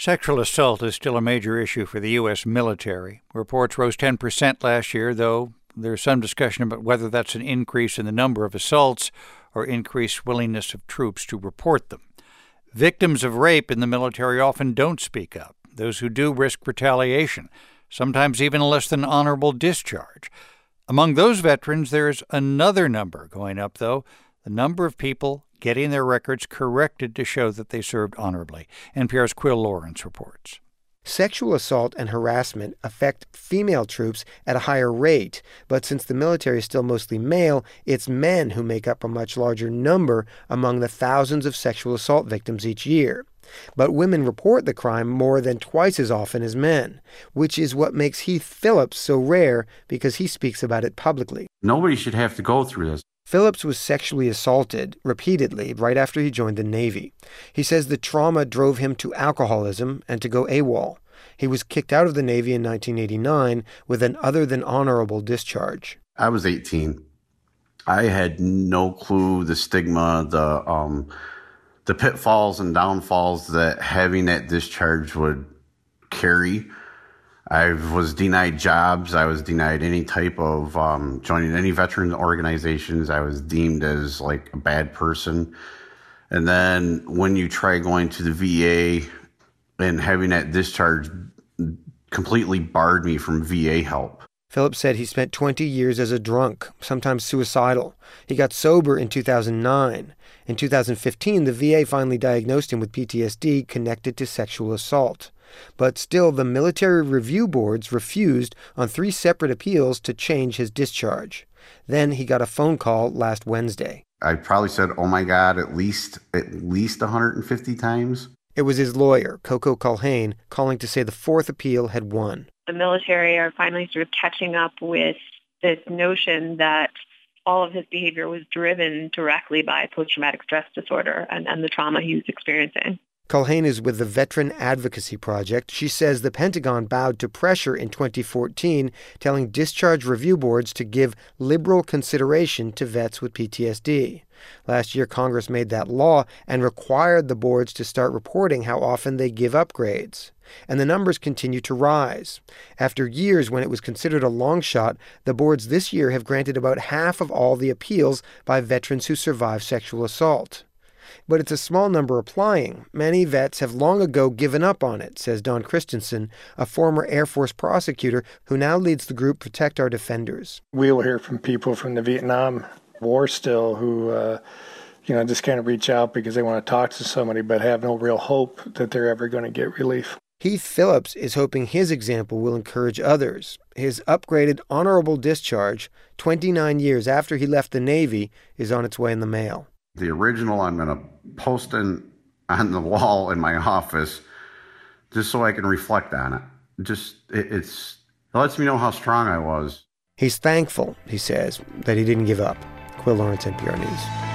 Sexual assault is still a major issue for the U.S. military. Reports rose 10% last year, though there's some discussion about whether that's an increase in the number of assaults or increased willingness of troops to report them. Victims of rape in the military often don't speak up. Those who do risk retaliation, sometimes even less than honorable discharge. Among those veterans, there's another number going up, though, the number of people getting their records corrected to show that they served honorably. NPR's Quill Lawrence reports. Sexual assault and harassment affect female troops at a higher rate, but since the military is still mostly male, it's men who make up a much larger number among the thousands of sexual assault victims each year. But women report the crime more than twice as often as men, which is what makes Heath Phillips so rare because he speaks about it publicly. Nobody should have to go through this. Phillips was sexually assaulted repeatedly right after he joined the Navy. He says the trauma drove him to alcoholism and to go AWOL. He was kicked out of the Navy in 1989 with an other-than-honorable discharge. I was 18. I had no clue the stigma, the pitfalls and downfalls that having that discharge would carry. I was denied jobs. I was denied any type of joining any veteran organizations. I was deemed as like a bad person. And then when you try going to the VA and having that discharge completely barred me from VA help. Phillips said he spent 20 years as a drunk, sometimes suicidal. He got sober in 2009. In 2015, the VA finally diagnosed him with PTSD connected to sexual assault. But still, the military review boards refused on 3 separate appeals to change his discharge. Then he got a phone call last Wednesday. I probably said, oh my God, at least 150 times. It was his lawyer, Coco Culhane, calling to say the 4th appeal had won. The military are finally sort of catching up with this notion that all of his behavior was driven directly by post-traumatic stress disorder and the trauma he was experiencing. Culhane is with the Veteran Advocacy Project. She says the Pentagon bowed to pressure in 2014, telling discharge review boards to give liberal consideration to vets with PTSD. Last year, Congress made that law and required the boards to start reporting how often they give upgrades. And the numbers continue to rise. After years when it was considered a long shot, the boards this year have granted about half of all the appeals by veterans who survived sexual assault. But it's a small number applying. Many vets have long ago given up on it, says Don Christensen, a former Air Force prosecutor who now leads the group Protect Our Defenders. We'll hear from people from the Vietnam War still who, just kind of reach out because they want to talk to somebody but have no real hope that they're ever going to get relief. Heath Phillips is hoping his example will encourage others. His upgraded honorable discharge, 29 years after he left the Navy, is on its way in the mail. The original I'm going to post on the wall in my office just so I can reflect on it. It lets me know how strong I was. He's thankful, he says, that he didn't give up. Quill Lawrence, NPR News.